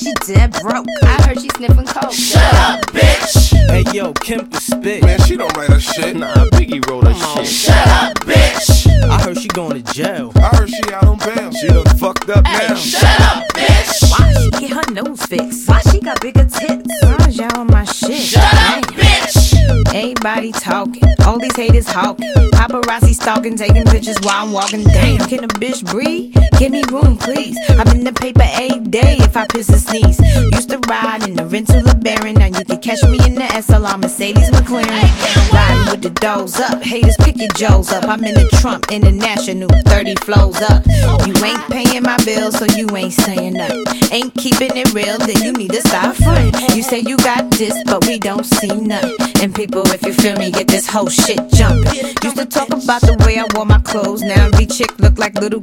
she dead broke. I heard she sniffing coke. Shut up, bitch. Hey yo, Kim can spit. Man, she don't write her shit. Nah, Biggie wrote her shit. Shut up, bitch. I heard she going to jail. I heard she out on bail. She done fucked up Hey, now. shut up, bitch. Why she get her nose fixed? Why she got bigger tits? Why y'all on my shit? Shut up, bitch. Everybody talking, all these haters hawking. Paparazzi stalking, taking pictures while I'm walking. Damn, can a bitch breathe? Give me room, please. I'm in the paper every day if I piss or sneeze. Used to ride in the rental LeBaron. Now you can catch me in the SLR Mercedes McLaren. Riding with the doors up, haters pick your Joes up. I'm in the Trump International, 30 flows up. You ain't paying my bills, so you ain't saying nothing. Ain't keeping it real, then you need to stop fronting. You say you got this, but we don't see nothing. And people, if you feel me, get this whole shit jumping. Used to talk about the way I wore my clothes. Now every chick look like little